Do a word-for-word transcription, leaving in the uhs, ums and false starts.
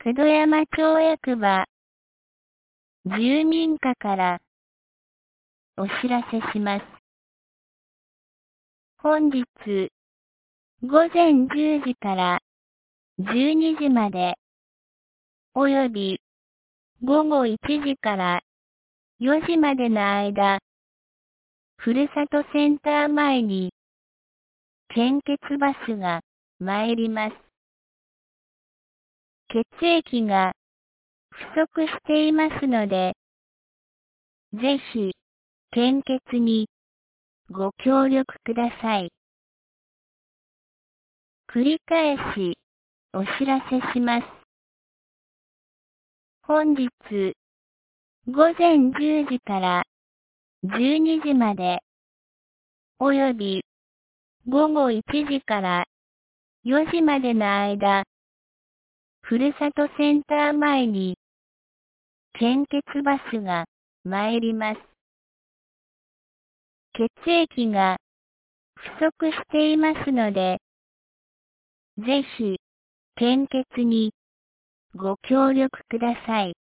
津戸山町役場住民課からお知らせします。本日午前じゅうじからじゅうにじまでおよび午後いちじからよじまでの間、ふるさとセンター前に献血バスが参ります。血液が不足していますので、ぜひ献血にご協力ください。繰り返しお知らせします。本日午前じゅうじからじゅうにじまでおよび午後いちじからよじまでの間、ふるさとセンター前に献血バスが参ります。血液が不足していますので、ぜひ献血にご協力ください。